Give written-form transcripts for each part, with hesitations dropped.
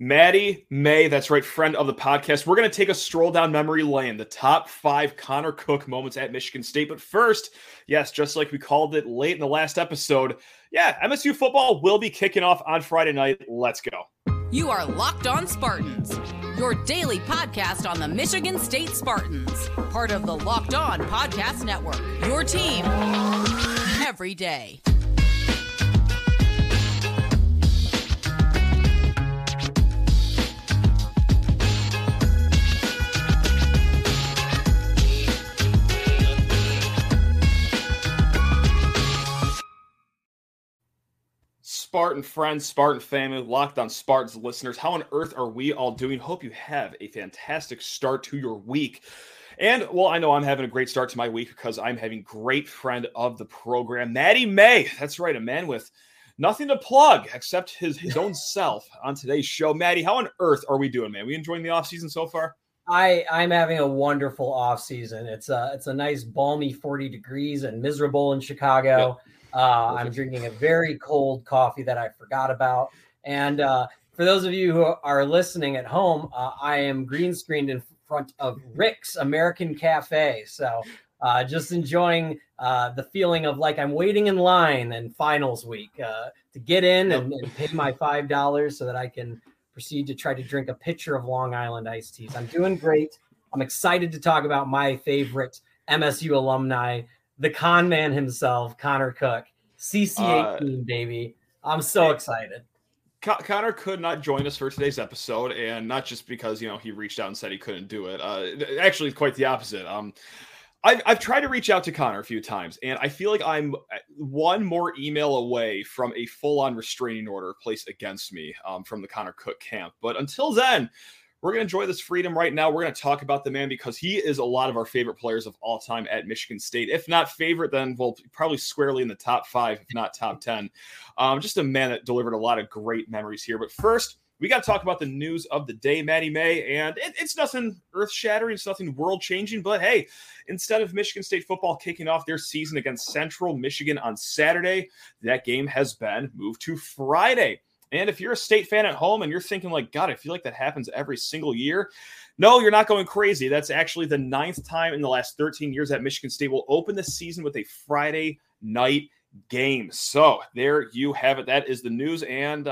Maddie May, that's right, friend of the podcast. We're going to take a stroll down memory lane, the top 5 Connor Cook moments at Michigan State. But first, yes, just like we called it late in the last episode, MSU football will be kicking off on Friday night. Let's go. You are Locked On Spartans, your daily podcast on the Michigan State Spartans, part of the Locked On Podcast Network, your team every day. Spartan friends, Spartan family, Locked On Spartans listeners, how on earth are we all doing? Hope you have a fantastic start to your week. And, well, I know I'm having a great start to my week because I'm having great friend of the program, Maddie May. That's right, a man with nothing to plug except his own self on today's show. Maddie, how on earth are we doing, man? We enjoying the offseason so far? I'm having a wonderful offseason. It's a nice balmy 40 degrees and miserable in Chicago. Yep. I'm drinking a very cold coffee that I forgot about. And for those of you who are listening at home, I am green screened in front of Rick's American Cafe. So just enjoying the feeling of like I'm waiting in line in finals week to get in and pay my $5 so that I can proceed to try to drink a pitcher of Long Island iced teas. I'm doing great. I'm excited to talk about my favorite MSU alumni, the con man himself, Connor Cook, CC18, baby. I'm so excited. Connor could not join us for today's episode, and not just because, he reached out and said he couldn't do it. Actually, quite the opposite. I've tried to reach out to Connor a few times, and I feel like I'm one more email away from a full-on restraining order placed against me from the Connor Cook camp. But until then, we're going to enjoy this freedom right now. We're going to talk about the man because he is a lot of our favorite players of all time at Michigan State. If not favorite, then probably squarely in the top 5, if not top 10. Just a man that delivered a lot of great memories here. But first, we got to talk about the news of the day, Maddie May. And it's nothing earth-shattering. It's nothing world-changing. But hey, instead of Michigan State football kicking off their season against Central Michigan on Saturday, that game has been moved to Friday. And if you're a State fan at home and you're thinking like, God, I feel like that happens every single year. No, you're not going crazy. That's actually the 9th time in the last 13 years that Michigan State will open the season with a Friday night game. So there you have it. That is the news. And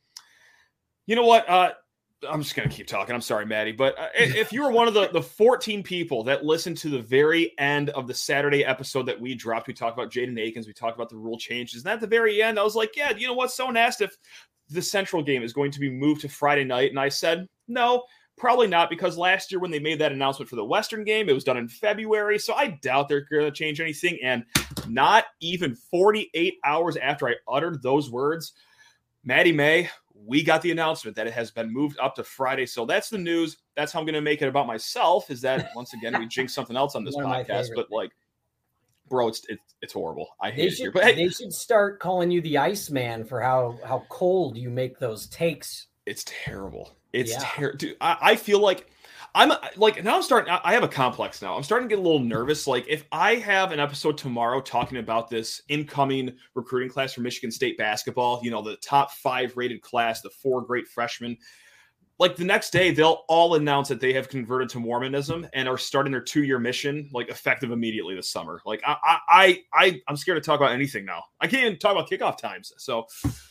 you know what? I'm just going to keep talking. I'm sorry, Maddie. But if you were one of the 14 people that listened to the very end of the Saturday episode that we dropped, we talked about Jaden Akins. We talked about the rule changes. And at the very end, I was like, yeah, you know what? So asked if the Central game is going to be moved to Friday night. And I said, no, probably not, because last year when they made that announcement for the Western game, it was done in February. So I doubt they're going to change anything. And not even 48 hours after I uttered those words, Maddie May, we got the announcement that it has been moved up to Friday. So that's the news. That's how I'm going to make it about myself, is that once again, we jinx something else on this podcast, but like, bro, it's horrible. I hate it here. But hey, they should start calling you the Iceman for how cold you make those takes. It's terrible. It's terrible. Dude, I feel like now I have a complex now. I'm starting to get a little nervous. Like if I have an episode tomorrow talking about this incoming recruiting class for Michigan State basketball, the top 5 rated class, the 4 great freshmen, like the next day, they'll all announce that they have converted to Mormonism and are starting their 2-year mission, like effective immediately this summer. Like I'm scared to talk about anything now. I can't even talk about kickoff times. So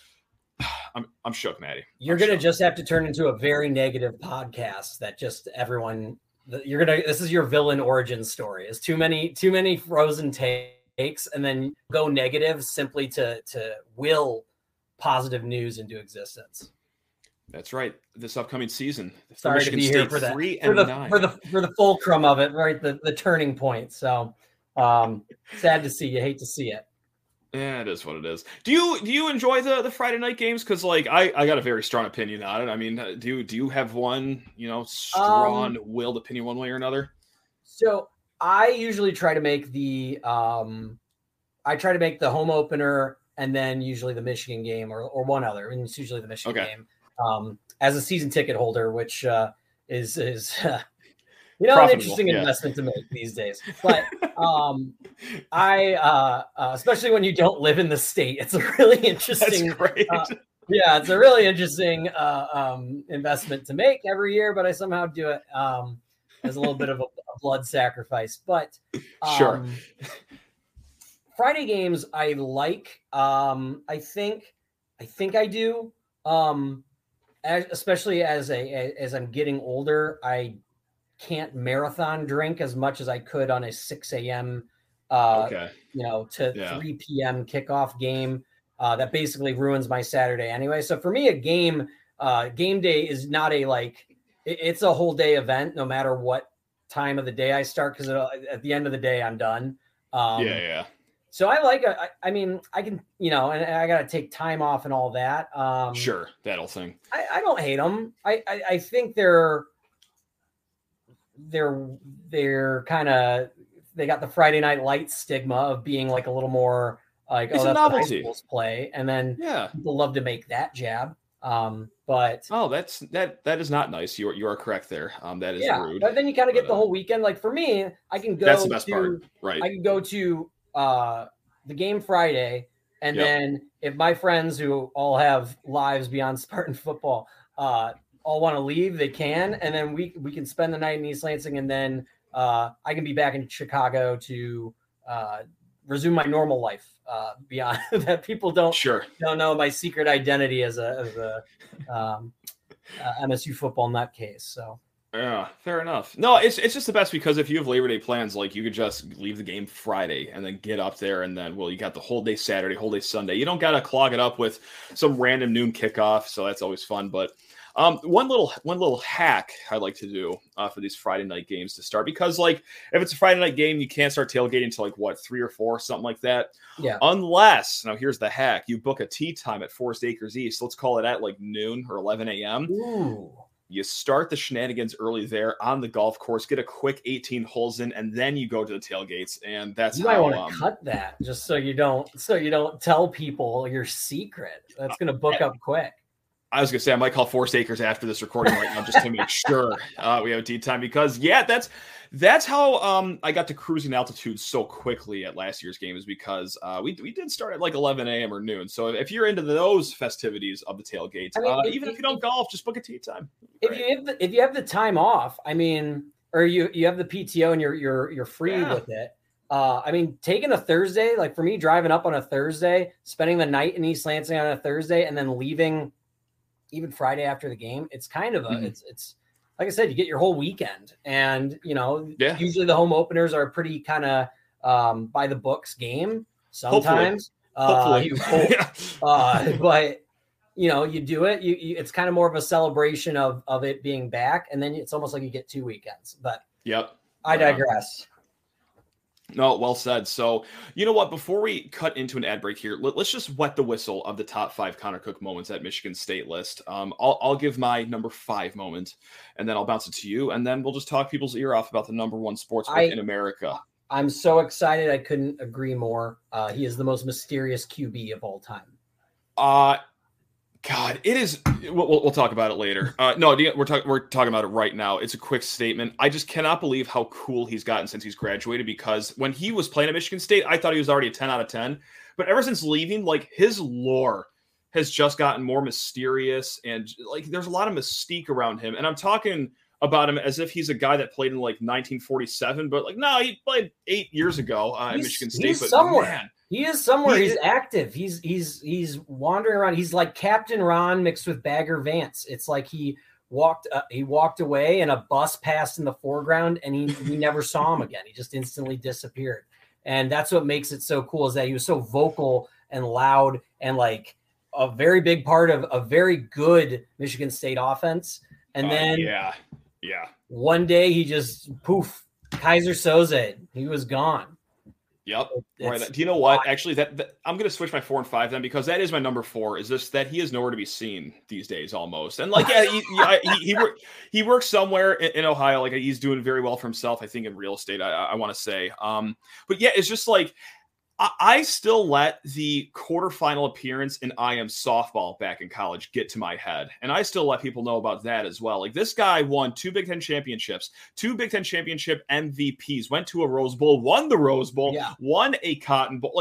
I'm shook, Maddie. You're going to just have to turn into a very negative podcast that just everyone. This is your villain origin story. It's too many frozen takes, and then go negative simply to will positive news into existence. That's right. This upcoming season. Sorry to be here for that. For the fulcrum of it, right? The turning point. So sad to see you. Hate to see it. Yeah, it is what it is. Do you enjoy the Friday night games? Because like I got a very strong opinion on it. I mean, do you have one strong-willed opinion one way or another? So I usually try to make the home opener and then usually the Michigan game or one other, and it's usually the Michigan game. As a season ticket holder, which is an interesting investment to make these days. But I especially when you don't live in the state, it's a really interesting Yeah, it's a really interesting investment to make every year, but I somehow do it as a little bit of a blood sacrifice. But Sure. Friday games I like. I think I do. Especially as I'm getting older, I can't marathon drink as much as I could on a 6 a.m. To 3 p.m. kickoff game. That basically ruins my Saturday anyway. So for me, a game day is not it's a whole day event, no matter what time of the day I start, because at the end of the day, I'm done. So I like I can, and I got to take time off and all that. Sure. That whole thing. I don't hate them. I think they're kind of, they got the Friday Night Lights stigma of being like a little more like, it's that's a novelty. high schools play. And then people love to make that jab. But that is not nice. You are correct there. That is rude. But then you kind of get the whole weekend. Like for me, I can go that's the best part. Right. I can go to the game Friday, and then if my friends who all have lives beyond Spartan football all want to leave, they can, and then we can spend the night in East Lansing, and then I can be back in Chicago to resume my normal life beyond that. People don't know my secret identity as a MSU football nutcase. So yeah, fair enough. No, it's just the best, because if you have Labor Day plans, like you could just leave the game Friday and then get up there, and then you got the whole day Saturday, whole day Sunday. You don't got to clog it up with some random noon kickoff, so that's always fun. But one little hack I like to do for these Friday night games to start, because like if it's a Friday night game, you can't start tailgating until like 3 or 4, something like that. Yeah. Unless, now here's the hack: you book a tee time at Forest Acres East. Let's call it at like noon or 11 a.m. Ooh. You start the shenanigans early there on the golf course, get a quick 18 holes in, and then you go to the tailgates. And that's you might want to cut that just so you don't tell people your secret. That's going to book up quick. I was gonna say I might call Forest Acres after this recording right now just to make sure we have a tee time, because that's how I got to cruising altitude so quickly at last year's game, is because we did start at like 11 a.m. or noon. So if you're into those festivities of the tailgate, even if you don't golf, just book a tee time. If you have the time off, or you have the PTO and you're free with it. Taking a Thursday, like for me, driving up on a Thursday, spending the night in East Lansing on a Thursday, and then leaving even Friday after the game, it's kind of it's like I said, you get your whole weekend, and usually the home openers are pretty kind of by the books game sometimes. Hopefully. But you do it. It's kind of more of a celebration of it being back, and then it's almost like you get 2 weekends. But I digress. No, well said. So, you know what? Before we cut into an ad break here, let's just wet the whistle of the top 5 Connor Cook moments at Michigan State list. I'll give my number 5 moment, and then I'll bounce it to you, and then we'll just talk people's ear off about the number 1 sports book in America. I'm so excited. I couldn't agree more. He is the most mysterious QB of all time. God, it is. We'll talk about it later. No, we're talking about it right now. It's a quick statement. I just cannot believe how cool he's gotten since he's graduated, because when he was playing at Michigan State, I thought he was already a 10 out of 10. But ever since leaving, like, his lore has just gotten more mysterious, and like there's a lot of mystique around him. And I'm talking about him as if he's a guy that played in like 1947, but like, no, he played 8 years ago at Michigan State. He's somewhere. Man, he is somewhere. He's active. He's wandering around. He's like Captain Ron mixed with Bagger Vance. It's like he walked away and a bus passed in the foreground, and he never saw him again. He just instantly disappeared. And that's what makes it so cool, is that he was so vocal and loud, and like a very big part of a very good Michigan State offense. And then one day he just poof, Kaiser Soze, he was gone. Yep. Right. Do you know what? Actually, that I'm going to switch my 4 and 5 then, because that is my number 4. Is this that he is nowhere to be seen these days, almost. And like, he works somewhere in Ohio. Like, he's doing very well for himself, I think, in real estate. I want to say. But yeah, it's just like I still let the quarterfinal appearance in IM softball back in college get to my head. And I still let people know about that as well. Like, this guy won 2 Big Ten championships, 2 Big Ten championship MVPs, went to a Rose Bowl, won the Rose Bowl, won a Cotton Bowl. Like,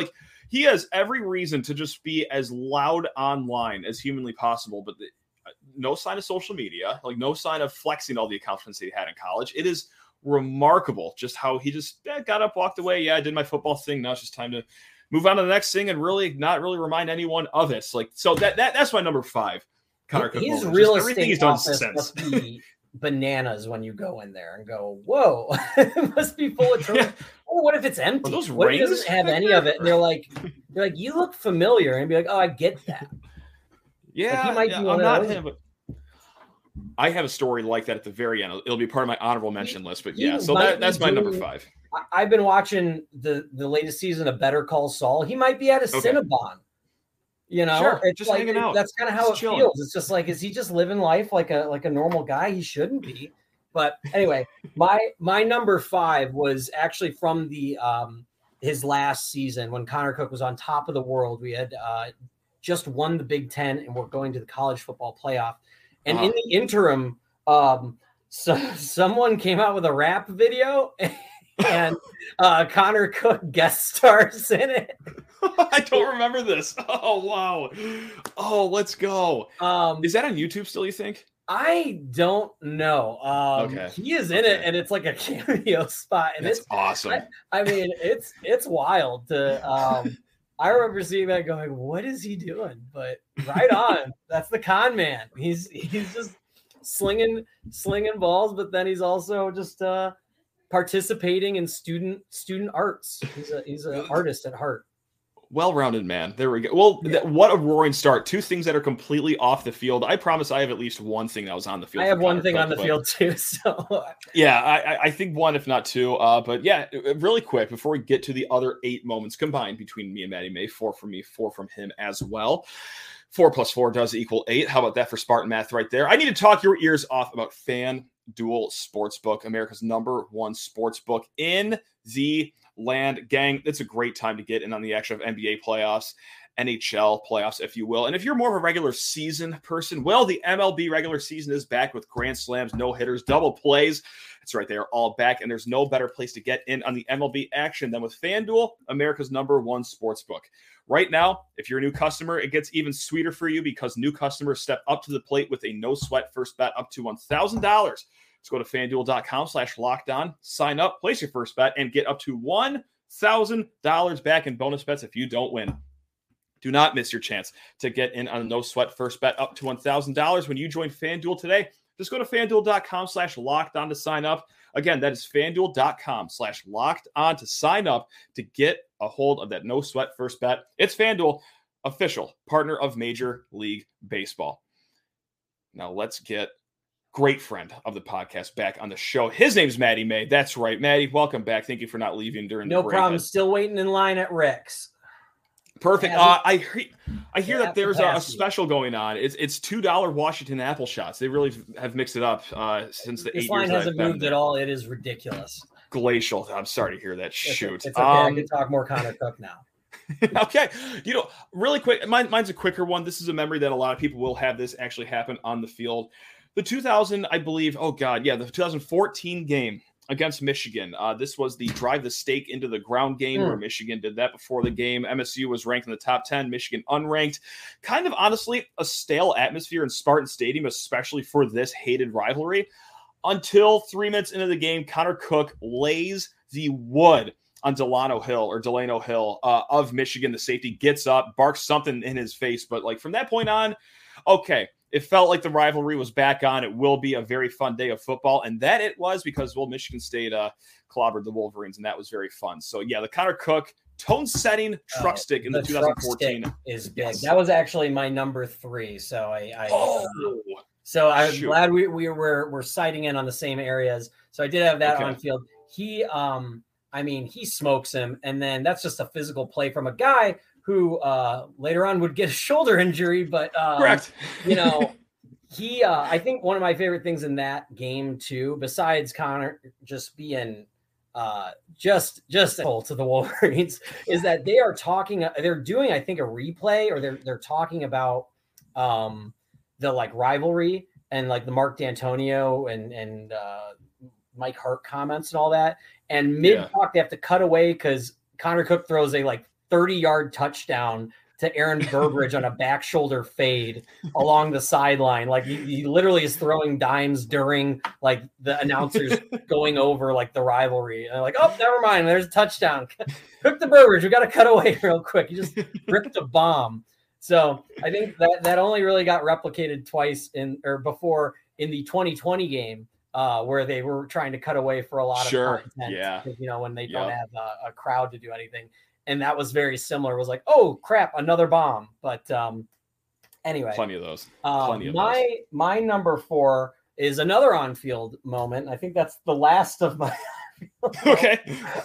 he has every reason to just be as loud online as humanly possible, but no sign of social media, like no sign of flexing all the accomplishments he had in college. It is remarkable just how he just got up, walked away. Yeah, I did my football thing. Now it's just time to move on to the next thing and really not really remind anyone of it. Like, so that's my number 5. Connor Cook. His real estate office must be bananas when you go in there and go, whoa, it must be full of trophies. Oh, what if it's empty? What if it doesn't have any of it? And they're like, you look familiar, and be like, oh, I get that. Yeah, like, he might be I'm not him, but I have a story like that at the very end. It'll be part of my honorable mention list, but yeah, so that's my number 5. I've been watching the latest season of Better Call Saul. He might be at a Cinnabon. You know, sure, it's just like, hanging out. That's kind of how it feels. It's just like, is he just living life like a normal guy? He shouldn't be. But anyway, my number 5 was actually from the his last season when Connor Cook was on top of the world. We had just won the Big Ten and we're going to the college football playoff. And in the interim, someone came out with a rap video and Connor Cook guest stars in it. I don't remember this. Oh, wow. Oh, let's go. Is that on YouTube still, you think? I don't know. Okay. He is in it, and it's like a cameo spot. And it's awesome. I mean, it's wild to I remember seeing that going, what is he doing? But right on. That's the con man. He's just slinging balls, but then he's also just participating in student arts. He's an artist at heart. Well-rounded man. There we go. Well, what a roaring start. 2 things that are completely off the field. I promise I have at least one thing that was on the field. I have one thing on the field too. So yeah, I think 1, if not 2. But yeah, really quick before we get to the other 8 moments combined between me and Maddie May, 4 from me, 4 from him as well. 4 plus 4 does equal 8. How about that for Spartan math right there? I need to talk your ears off about FanDuel Sportsbook, America's number 1 sportsbook in the land. Gang, it's a great time to get in on the action of NBA playoffs, NHL playoffs, if you will. And if you're more of a regular season person, well, the MLB regular season is back with grand slams, no hitters, double plays. That's right. They are all back, and there's no better place to get in on the MLB action than with FanDuel, America's number 1 sportsbook. Right now, if you're a new customer, it gets even sweeter for you because new customers step up to the plate with a no-sweat first bet up to $1,000. Let's go to FanDuel.com/lockedon, sign up, place your first bet, and get up to $1,000 back in bonus bets if you don't win. Do not miss your chance to get in on a no-sweat first bet up to $1,000 when you join FanDuel today. Just go to FanDuel.com/lockedon to sign up. Again, that is FanDuel.com/lockedon to sign up to get a hold of that no-sweat first bet. It's FanDuel, official partner of Major League Baseball. Now let's get great friend of the podcast back on the show. His name's Maddie May. That's right. Maddie, welcome back. Thank you for not leaving during the break. No problem. Still waiting in line at Rick's. Perfect. I hear that there's a special going on. It's $2 Washington apple shots. They really have mixed it up since the 8 years. This line hasn't moved at all. It is ridiculous. Glacial. I'm sorry to hear that. Shoot. It's okay. I can talk more Connor Cook now. Okay. Really quick. Mine's a quicker one. This is a memory that a lot of people will have this actually happen on the field. The 2014 game against Michigan. This was the drive the stake into the ground game where Michigan did that before the game. MSU was ranked in the top 10, Michigan unranked. Kind of honestly a stale atmosphere in Spartan Stadium, especially for this hated rivalry. Until 3 minutes into the game, Connor Cook lays the wood on Delano Hill of Michigan. The safety gets up, barks something in his face. But like from that point on, okay, it felt like the rivalry was back on. It will be a very fun day of football. And that it was because, well, Michigan State clobbered the Wolverines, and that was very fun. So, yeah, the Connor Cook tone-setting truck stick in the 2014 is big. Yes. That was actually my number 3. So I'm glad we're sighting in on the same areas. So I did have that on field. He smokes him, and then that's just a physical play from a guy who later on would get a shoulder injury, but correct. He I think one of my favorite things in that game too, besides Connor just being just to the Wolverines, is that they're doing, I think, a replay, or they're talking about the like rivalry and like the Mark D'Antonio and Mike Hart comments and all that. And mid talk, they have to cut away because Connor Cook throws a like 30-yard touchdown to Aaron Burbridge on a back shoulder fade along the sideline. Like he literally is throwing dimes during like the announcers going over like the rivalry. And they're like, oh, never mind. There's a touchdown. Cook the Burbridge. We got to cut away real quick. He just ripped a bomb. So I think that only really got replicated twice before in the 2020 game where they were trying to cut away for a lot of content. Yeah. When they don't have a crowd to do anything. And that was very similar. It was like, oh crap, another bomb. But anyway, plenty of those. My number 4 is another on-field moment. I think that's the last of my. Okay.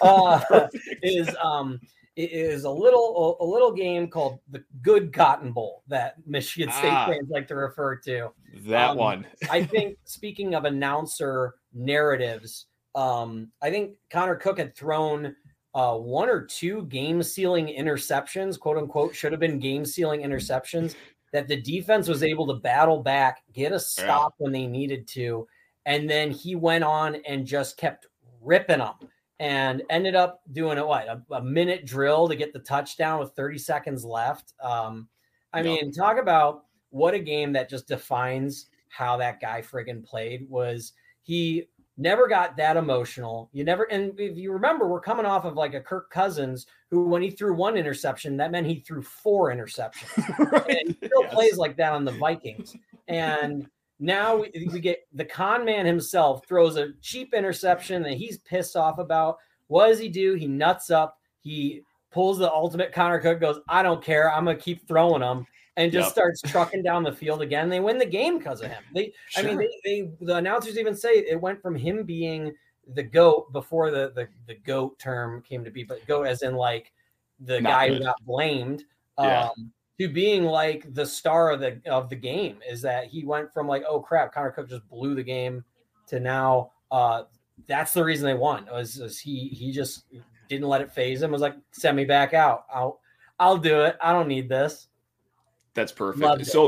It is a little game called the Good Cotton Bowl that Michigan State fans like to refer to. That one. I think speaking of announcer narratives, I think Connor Cook had thrown 1 or 2 game-sealing interceptions, quote unquote, should have been game-sealing interceptions that the defense was able to battle back, get a stop when they needed to, and then he went on and just kept ripping them and ended up doing a minute drill to get the touchdown with 30 seconds left. I mean, talk about what a game that just defines how that guy friggin' played. Was he never got that emotional. And if you remember, we're coming off of like a Kirk Cousins who, when he threw 1 interception, that meant he threw 4 interceptions. Right. And he still plays like that on the Vikings. And now we get the con man himself throws a cheap interception that he's pissed off about. What does he do? He nuts up. He pulls the ultimate Connor Cook, goes, I don't care. I'm going to keep throwing them. And just starts trucking down the field again. They win the game because of him. The announcers even say it went from him being the GOAT before the GOAT term came to be, but GOAT as in like the guy who got blamed, to being like the star of the game. Is that he went from like, oh crap, Connor Cook just blew the game, to now that's the reason they won. Was he just didn't let it phase him. Was like, send me back out. I'll do it. I don't need this. That's perfect. So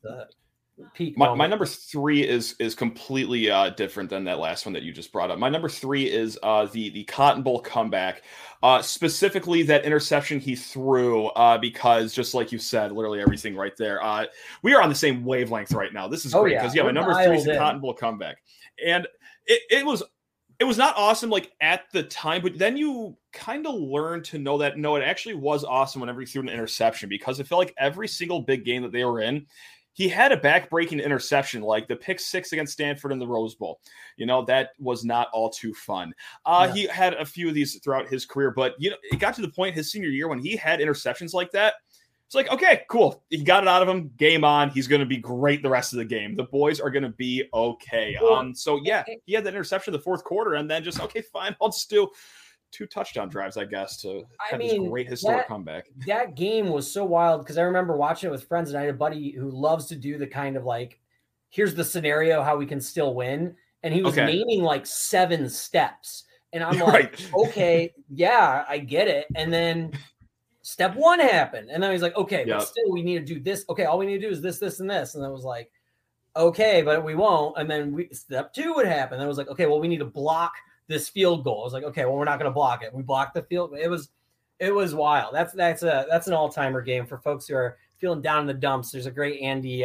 my number 3 is completely different than that last one that you just brought up. My number 3 is the Cotton Bowl comeback, specifically that interception he threw, because just like you said, literally everything right there. We are on the same wavelength right now. This is great because my number 3 is the Cotton Bowl comeback, and it was not awesome like at the time, but then you kind of learn to know that no, it actually was awesome whenever he threw an interception, because it felt like every single big game that they were in, he had a back-breaking interception, like the pick 6 against Stanford in the Rose Bowl. That was not all too fun. He had a few of these throughout his career, but it got to the point his senior year when he had interceptions like that. It's like, okay, cool. He got it out of him. Game on. He's going to be great the rest of the game. The boys are going to be okay. So yeah, he had that interception in the 4th quarter, and then just, okay, fine. I'll just do 2 touchdown drives, I guess, to have this great historic comeback. That game was so wild because I remember watching it with friends, and I had a buddy who loves to do the kind of like, here's the scenario how we can still win. And he was naming like 7 steps. And I'm like, okay, yeah, I get it. And then step 1 happened. And then he's like, okay, but still we need to do this. Okay, all we need to do is this, this, and this. And I was like, okay, but we won't. And then step 2 would happen. And I was like, okay, well, we need to block this field goal. I was like, okay, well, we're not going to block it. We blocked the field. It was wild. That's an all-timer game for folks who are feeling down in the dumps. There's a great Andy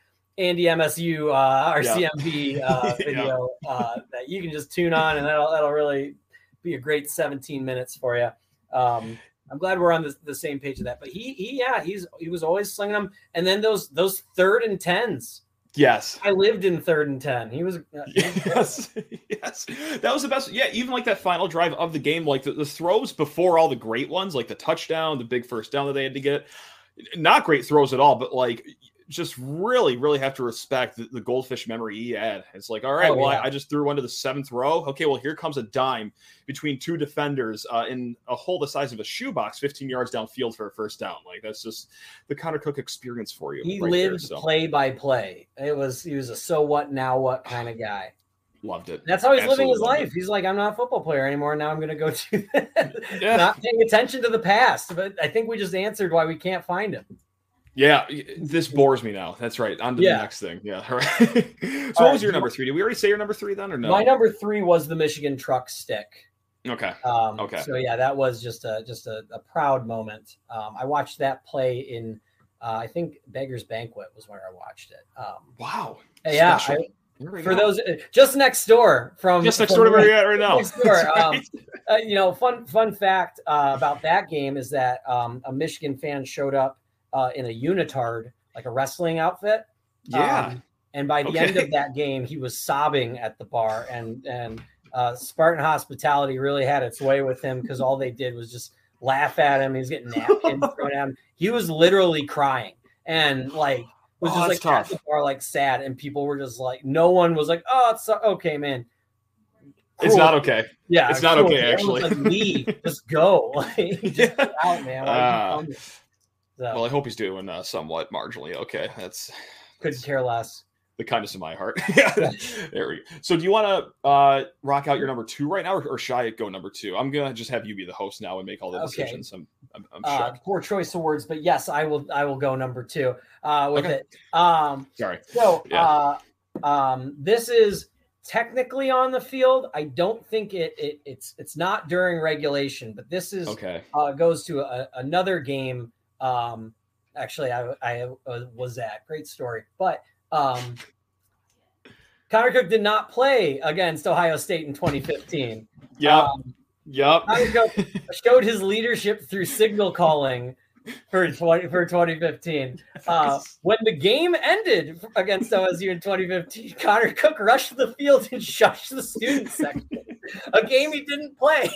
MSU RCMB video that you can just tune on, and that'll really be a great 17 minutes for you. I'm glad we're on the same page of that. But he was always slinging them, and then those 3rd and 10s. Yes. I lived in 3rd and 10. He was yes. That was the best. Yeah, even like that final drive of the game, like the throws before all the great ones, like the touchdown, the big first down that they had to get. Not great throws at all, but like just really, really have to respect the goldfish memory he had. It's like, all right, I just threw one to the 7th row. Okay, well, here comes a dime between 2 defenders in a hole the size of a shoebox, 15 yards downfield for a first down. Like, that's just the Connor Cook experience for you. He lived play by play. He was a so what, now what kind of guy. Loved it. That's how he's living his life. He's like, I'm not a football player anymore. Now I'm going to go to not paying attention to the past. But I think we just answered why we can't find him. Yeah, this bores me now. That's right. On to the next thing. Yeah. All right. So what was your number 3? Did we already say your number 3 then or no? My number 3 was the Michigan truck stick. Okay. So yeah, that was just a proud moment. I watched that play in, I think Beggar's Banquet was where I watched it. Wow. Yeah. For those just next door to where we're at right now. Next door. Fun fact about that game is that a Michigan fan showed up in a unitard, like a wrestling outfit. Yeah. And by the end of that game, he was sobbing at the bar, and Spartan hospitality really had its way with him because all they did was just laugh at him. He was getting napkins thrown at him. He was literally crying and like was just like tough. at the bar, like sad, and people were just like, no one was like, "Oh, it's okay, man." Cool. It's not okay. Yeah, it's not okay. Actually, like, leave, just go, just get out, man. Well, I hope he's doing somewhat marginally okay. That's couldn't care less. The kindness of my heart. Yeah. There we go. So do you want to rock out your number 2 right now, or should I go number 2? I'm going to just have you be the host now and make all the decisions. I'm shocked. Poor choice of words, but yes, I will go number 2 with it. Sorry. So this is technically on the field. I don't think it's not during regulation, but this is goes to another game. Actually, I was at. Great story, but Connor Cook did not play against Ohio State in 2015. Yep. Connor Cook showed his leadership through signal calling for 2015. When the game ended against OSU in 2015, Connor Cook rushed the field and shushed the student section. A game he didn't play.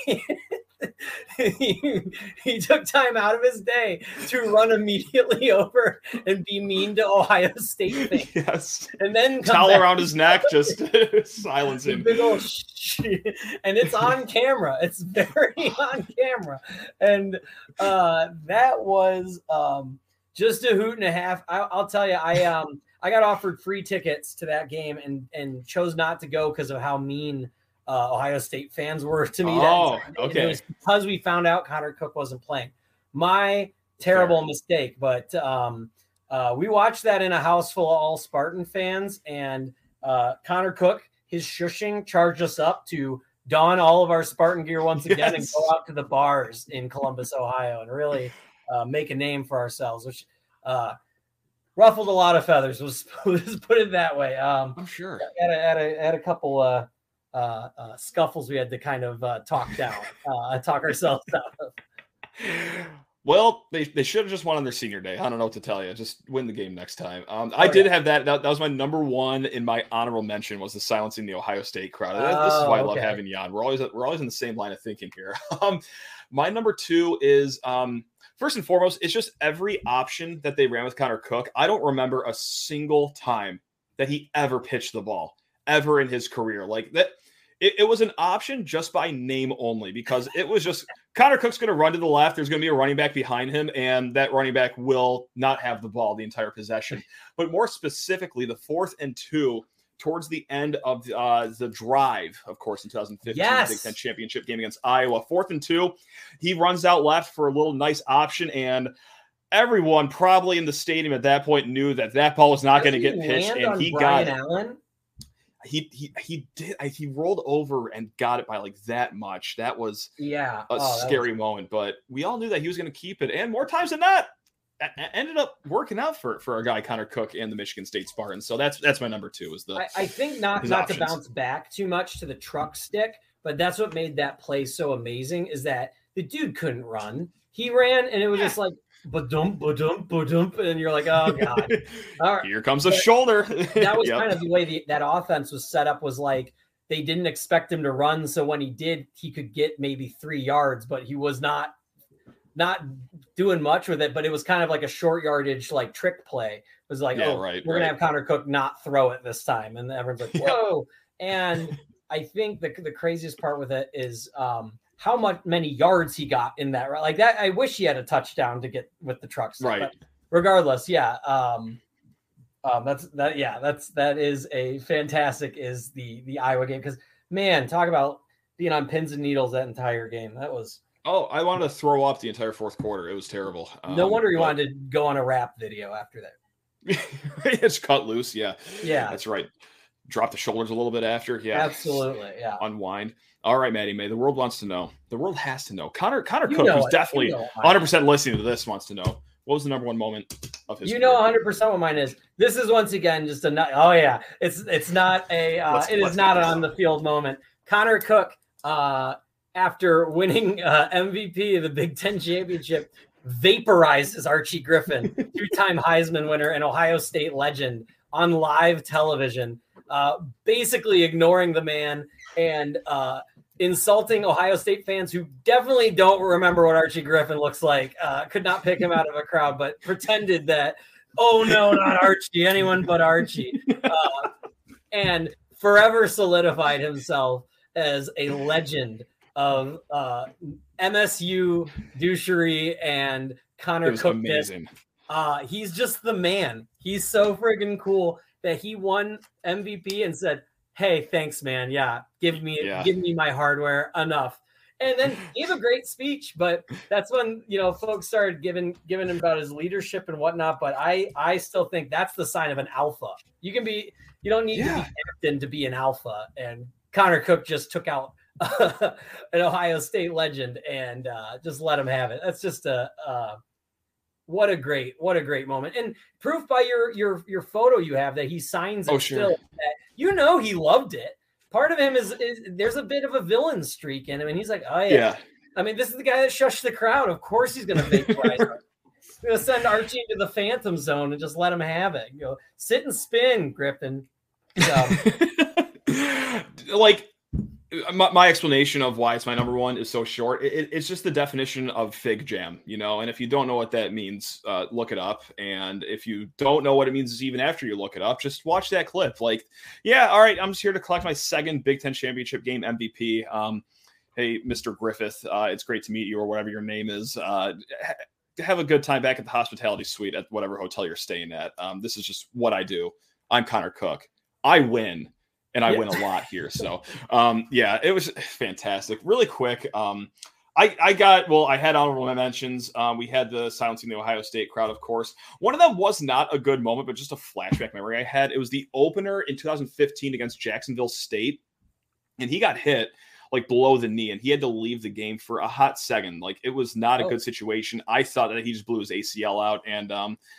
He took time out of his day to run immediately over and be mean to Ohio State fans. Yes. And then towel around his neck, just silence him. Big old and it's on camera. It's very on camera. And that was just a hoot and a half. I'll tell you, I got offered free tickets to that game and chose not to go because of how mean Ohio State fans were to me. Okay. It was because we found out Connor Cook wasn't playing. My terrible mistake, but we watched that in a house full of all Spartan fans, and Connor Cook, his shushing charged us up to don all of our Spartan gear once again and go out to the bars in Columbus, Ohio, and really make a name for ourselves, which ruffled a lot of feathers. Was put it that way. I'm sure. Had a couple scuffles we had to kind of talk ourselves out of. Well, they should have just won on their senior day. I don't know what to tell you. Just win the game next time. I did have that. That was my number 1 in my honorable mention, was the silencing the Ohio State crowd. This is why I love having you on. We're always in the same line of thinking here. My number 2 is first and foremost, it's just every option that they ran with Connor Cook. I don't remember a single time that he ever pitched the ball ever in his career. Like that. It was an option just by name only, because it was just Connor Cook's going to run to the left. There's going to be a running back behind him, and that running back will not have the ball the entire possession. But more specifically, the 4th and 2 towards the end of the drive, of course, in 2015, the Big Ten championship game against Iowa. 4th and 2, he runs out left for a little nice option, and everyone probably in the stadium at that point knew that ball was not going to get pitched, and he got it. Allen? He did. He rolled over and got it by like that much. That was a scary moment, but we all knew that he was going to keep it, and more times than not, ended up working out for a guy Connor Cook and the Michigan State Spartans. So that's my number 2. Is the I think not to bounce back too much to the truck stick, but that's what made that play so amazing. Is that the dude couldn't run. He ran, and it was just like ba-dump, and you're like, oh god! All right. Here comes a shoulder. That was kind of the way that offense was set up. Was like they didn't expect him to run, so when he did, he could get maybe 3 yards, but he was not doing much with it. But it was kind of like a short yardage, like trick play. It was like, we're gonna have Connor Cook not throw it this time, and everyone's like, whoa! And I think the craziest part with it is how many yards he got in that, like that. I wish he had a touchdown to get with the trucks. Right. But regardless. That is a fantastic is the Iowa game. Cause man, talk about being on pins and needles that entire game. That was, I wanted to throw up the entire 4th quarter. It was terrible. No wonder you wanted to go on a rap video after that. It's cut loose. Yeah. Yeah. That's right. drop the shoulders a little bit after. Yeah, absolutely. Yeah. Unwind. All right, Maddie May. The world wants to know. The world has to know. Connor Cook, who's it. definitely 100% listening to this, wants to know. What was the number one moment of his career? 100% what mine is. This is once again just oh yeah. It's not a it is not an on the field moment. Connor Cook, after winning MVP of the Big Ten championship, vaporizes Archie Griffin, 2-time Heisman winner and Ohio State legend, on live television, basically ignoring the man and insulting Ohio State fans who definitely don't remember what Archie Griffin looks like, could not pick him out of a crowd, but pretended that, oh no, not Archie, anyone but Archie, and forever solidified himself as a legend of MSU douchery and Connor Cook. Amazing. He's just the man. He's so friggin' cool that he won MVP and said, "Hey, thanks, man. Yeah, give me my hardware. Enough." And then gave a great speech. But that's when folks started giving him about his leadership and whatnot. But I still think that's the sign of an alpha. You don't need to be captain to be an alpha. And Connor Cook just took out an Ohio State legend and just let him have it. That's just what a great moment, and proof by your photo you have that he signs it still. That he loved it. Part of him is there's a bit of a villain streak in him, and he's like, oh yeah. I mean, this is the guy that shushed the crowd. Of course he's going to vaporize. He's going to send Archie into the Phantom Zone and just let him have it. Sit and spin, Griffin. So. Like. My explanation of why it's my number one is so short. It's just the definition of fig jam, and if you don't know what that means, look it up. And if you don't know what it means even after you look it up, just watch that clip. Like, yeah, all right, I'm just here to collect my second Big Ten championship game MVP. Hey, Mr. Griffith, it's great to meet you, or whatever your name is. Have a good time back at the hospitality suite at whatever hotel you're staying at. This is just what I do. I'm Connor Cook. I win. And I win a lot here. So, it was fantastic. Really quick. I had honorable mentions. We had the silencing the Ohio State crowd, of course. One of them was not a good moment, but just a flashback memory I had. It was the opener in 2015 against Jacksonville State. And he got hit like below the knee, and he had to leave the game for a hot second. Like, it was not a good situation. I thought that he just blew his ACL out. And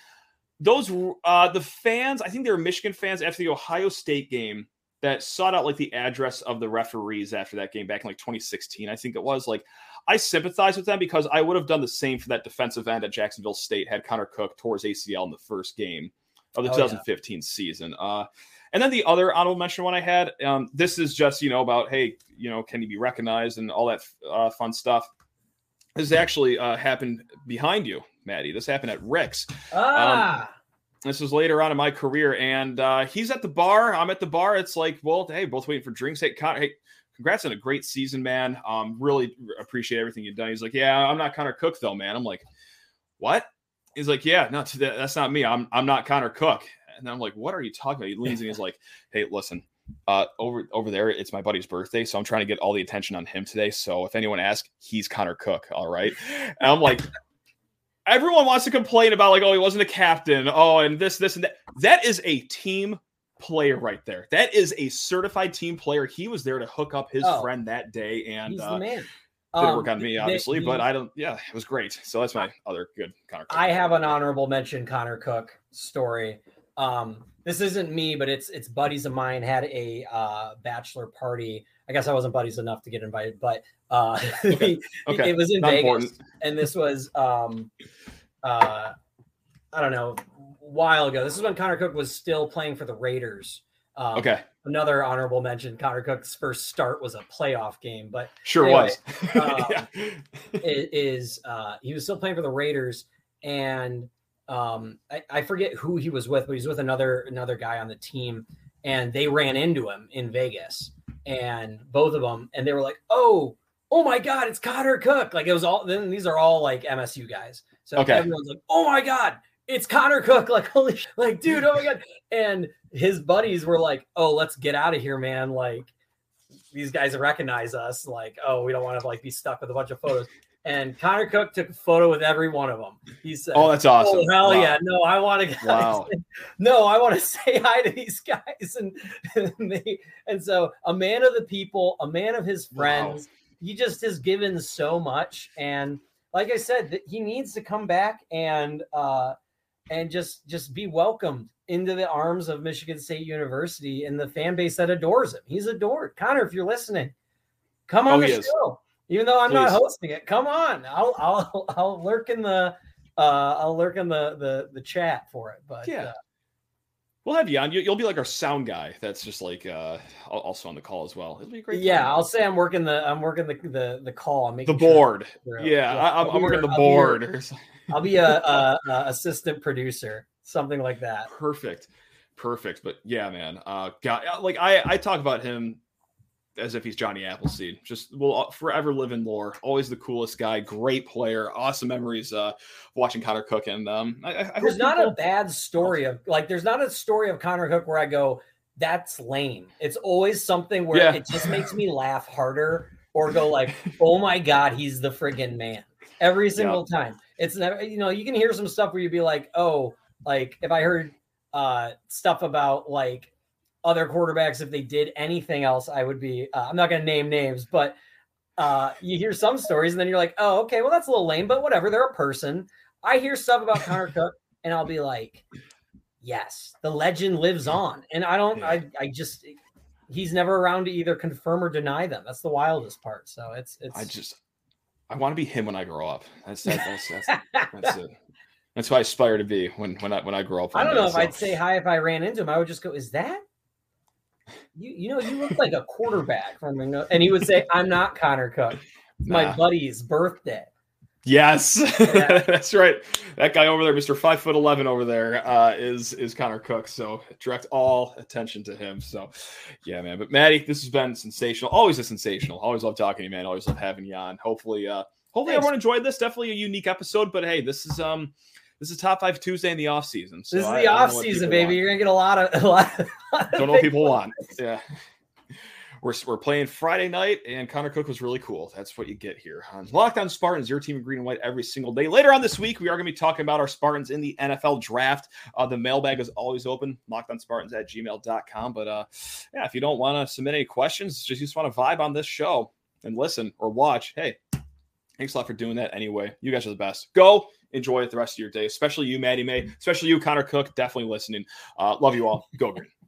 the fans, I think they were Michigan fans after the Ohio State game, that sought out like the address of the referees after that game back in like 2016, I think it was. Like, I sympathize with them because I would have done the same for that defensive end at Jacksonville State had Connor Cook tore his ACL in the first game of the 2015 season. And then the other honorable mention one I had, this is just, about, hey, can he be recognized and all that fun stuff. This actually happened behind you, Maddie. This happened at Rick's. This was later on in my career, and he's at the bar. I'm at the bar. It's like, well, hey, both waiting for drinks. Hey, Connor, hey, congrats on a great season, man. Really appreciate everything you've done. He's like, yeah, I'm not Connor Cook, though, man. I'm like, what? He's like, yeah, no, that's not me. I'm not Connor Cook. And I'm like, what are you talking about? He leans in. He's like, hey, listen, over there, it's my buddy's birthday, so I'm trying to get all the attention on him today. So if anyone asks, he's Connor Cook, all right? And I'm like, everyone wants to complain about like, oh, he wasn't a captain. Oh, and this, and that. That is a team player right there. That is a certified team player. He was there to hook up his friend that day, and he's the man. Didn't work on me, obviously, but I don't. Yeah, it was great. So that's my other good Connor Cook. I have an honorable mention Connor Cook story. This isn't me, but it's buddies of mine had a bachelor party. I guess I wasn't buddies enough to get invited, but okay. It was in Not Vegas, important. and this was I don't know, a while ago. This is when Connor Cook was still playing for the Raiders. Another honorable mention: Connor Cook's first start was a playoff game, but anyway, he was still playing for the Raiders, and I forget who he was with, but he's with another guy on the team, and they ran into him in Vegas, and both of them, and they were like, oh my God, it's Connor Cook. Like, it was all, then these are all like MSU guys. So everyone's like, oh my God, it's Connor Cook. Like, holy, like, dude, oh my God. And his buddies were like, oh, let's get out of here, man. Like, these guys recognize us. Like, oh, we don't want to like be stuck with a bunch of photos. And Connor Cook took a photo with every one of them. He said, "Oh, that's awesome! Oh, hell yeah! No, I want to. Wow. No, I want to say hi to these guys." And so, a man of the people, a man of his friends. Wow. He just has given so much, and like I said, he needs to come back and just be welcomed into the arms of Michigan State University and the fan base that adores him. He's adored. Connor, if you're listening, come on the show. Even though I'm not hosting it, come on. I'll lurk in the chat for it. But yeah. We'll have you on. You'll be like our sound guy. That's just like also on the call as well. It'll be a great. Yeah, time. I'll say I'm working the call. I'm making the board. Sure I'm working the board. I'll be a assistant producer, something like that. Perfect. But yeah, man. God, like I talk about him as if he's Johnny Appleseed. Just will forever live in lore. Always the coolest guy. Great player. Awesome memories watching Connor Cook. And there's not a bad story of there's not a story of Connor Cook where I go, that's lame. It's always something where it just makes me laugh harder or go like, oh my God, he's the friggin' man. Every single time. It's never, you can hear some stuff where you'd be like, oh, like if I heard stuff about like other quarterbacks, if they did anything else, I would be, I'm not going to name names, but you hear some stories and then you're like, oh, okay, well, that's a little lame, but whatever. They're a person. I hear stuff about Connor Cook and I'll be like, yes, the legend lives on. And I just, he's never around to either confirm or deny them. That's the wildest part. So I want to be him when I grow up. That's it. That's who I aspire to be when I grow up. I don't know if I'd say hi if I ran into him. I would just go, "Is that you look like a quarterback from?" And he would say, "I'm not Connor Cook. It's my buddy's birthday." Yes, that's right. That guy over there, Mr. 5'11" over there, is Connor Cook. So direct all attention to him. So, yeah, man. But Maddie, this has been sensational. Always sensational. Always love talking to you, man. Always love having you on. Hopefully everyone enjoyed this. Definitely a unique episode. But hey, this is Top 5 Tuesday in the off season. So this is the off season, baby. You're gonna get a lot of don't know what people want. Yeah. We're playing Friday night, and Connor Cook was really cool. That's what you get here on Locked On Spartans, your team in green and white every single day. Later on this week, we are going to be talking about our Spartans in the NFL draft. The mailbag is always open, lockedonspartans@gmail.com. But if you don't want to submit any questions, you just want to vibe on this show and listen or watch, hey, thanks a lot for doing that anyway. You guys are the best. Go enjoy it the rest of your day, especially you, Maddie May, especially you, Connor Cook, definitely listening. Love you all. Go green.